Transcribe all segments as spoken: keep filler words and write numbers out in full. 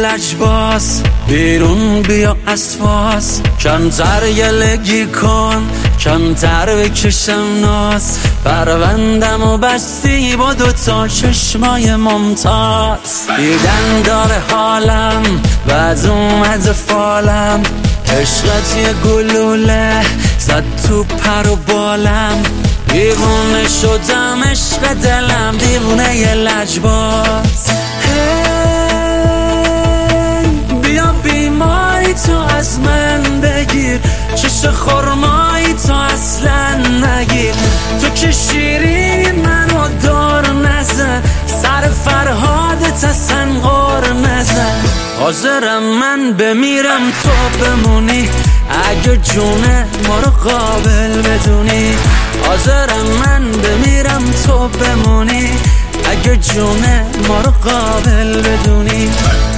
لجباس، بیرون بیا از فاس، کمتر گلگی کن، کمتر بکشم ناز. پروندم و بستی با دوتا چشمای ممتاز. دیدن داره حالم بعد اومد فالم، عشقت یه گلوله زد تو پر و بالم. دیوونه شدم عشق دلم، دیوونه یه لجباز. بیا بیماری تو از من بگیر، چش خرمایی تو اصلا نگیر. تو که شیرینی منو دار نزن، سر فرهادت اصلا غار نزن. حاضرم من بمیرم تو بمونی، اگه جونه ما رو قابل بدونی. حاضرم من بمیرم تو بمونی، اگه جونه ما رو قابل بدونی.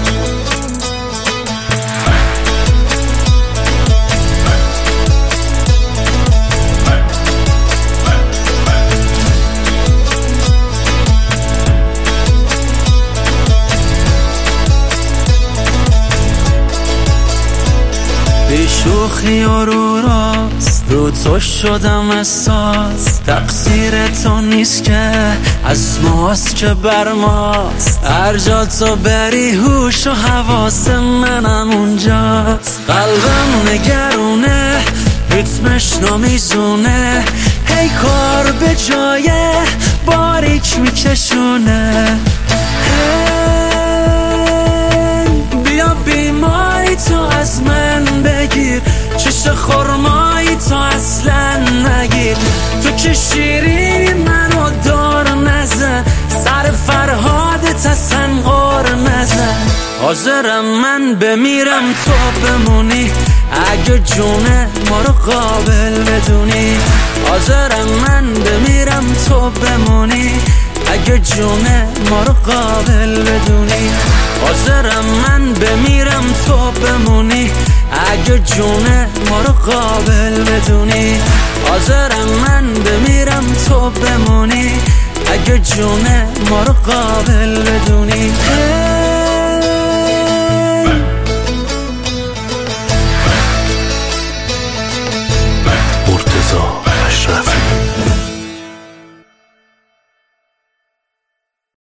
بی شوخی و رو راست رو تو شدم اساس. تقصیر تو نیست که از ماست که بر ماست، هر جا تو بری هوش و حواس منم اونجاست. قلبم نگرونه ریتمش نمیزونه، هی کار به جای باریک میکشونه. بیا بیماری تو از من بگیر، چش خرمایی تو اصلا نگیر. تو که شیرینی منو دار نزن، سر فرهادت اصلا غار نزن. حاضرم من بمیرم تو بمونی، اگه جونه ما رو قابل بدونی. حاضرم من بمیرم تو بمونی، اگه جونه ما رو قابل بدونی. حاضرم من بمیرم تو بمونی، اگه جونه ما رو قابل بدونی. حاضرم من بمیرم تو بمونی، اگه جونه ما رو قابل بدونی.